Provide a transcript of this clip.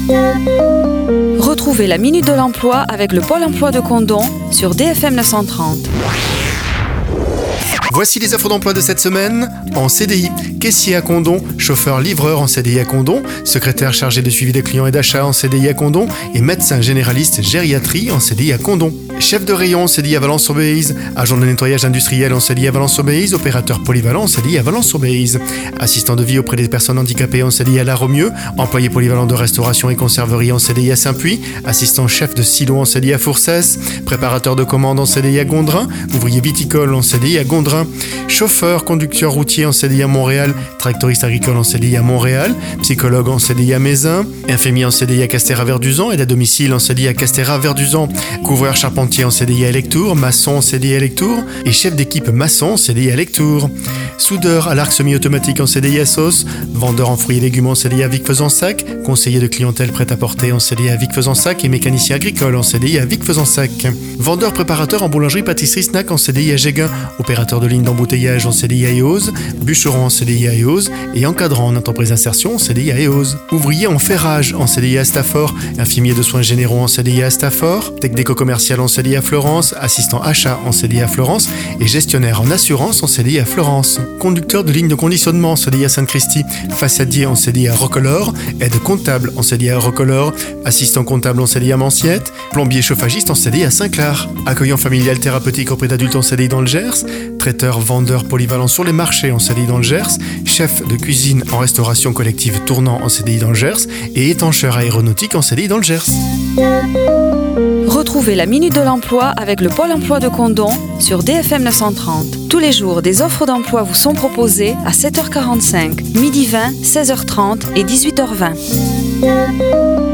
Retrouvez la Minute de l'Emploi avec le Pôle Emploi de Condom sur DFM 930. Voici les offres d'emploi de cette semaine. En CDI, caissier à Condom, chauffeur-livreur en CDI à Condom, secrétaire chargé de suivi des clients et d'achat en CDI à Condom et médecin généraliste gériatrie en CDI à Condom. Chef de rayon en CDI à Valence-sur-Béziers, agent de nettoyage industriel en CDI à Valence-sur-Béziers, opérateur polyvalent en CDI à Valence-sur-Béziers, assistant de vie auprès des personnes handicapées en CDI à La Romieux, employé polyvalent de restauration et conserverie en CDI à Saint-Puy, assistant chef de silo en CDI à Fourcès, préparateur de commandes en CDI à Gondrin, ouvrier viticole en CDI à Gondrin, chauffeur, conducteur routier en CDI à Montréal, tractoriste agricole en CDI à Montréal, psychologue en CDI à Mézin, infirmier en CDI à Castéra-Verduzan, aide à domicile en CDI à Castéra-Verduzan, couvreur charpentier en CDI à Lectour, maçon en CDI à Lectour et chef d'équipe maçon en CDI à Lectour. Soudeur à l'arc semi-automatique en CDI à Sauce, vendeur en fruits et légumes en CDI à Vic-Fezensac, conseiller de clientèle prêt-à-porter en CDI à Vic-Fezensac et mécanicien agricole en CDI à Vic-Fezensac. Vendeur préparateur en boulangerie-pâtisserie-snack en CDI à Géguin, opérateur de ligne d'embouteillage en CDI à Eauze, bûcheron en CDI à Eauze et encadrant en entreprise d'insertion en CDI à Eauze. Ouvrier en ferrage en CDI à Stafford, infirmier de soins généraux en CDI à Stafford, technico commercial en CDI à Florence, assistant achat en CDI à Florence et gestionnaire en assurance en CDI à Florence. Conducteur de ligne de conditionnement en CDI à Sainte-Christie, façadier en CDI à Roquelaure, aide comptable en CDI à Roquelaure, assistant comptable en CDI à Manciette, plombier chauffagiste en CDI à Saint-Clar, accueillant familial thérapeutique auprès d'adultes en CDI dans le Gers, traiteur vendeur polyvalent sur les marchés en CDI dans le Gers, chef de cuisine en restauration collective tournant en CDI dans le Gers et étancheur aéronautique en CDI dans le Gers. Retrouvez la Minute de l'Emploi avec le Pôle Emploi de Condom sur DFM 930. Tous les jours, des offres d'emploi vous sont proposées à 7h45, midi 20, 16h30 et 18h20.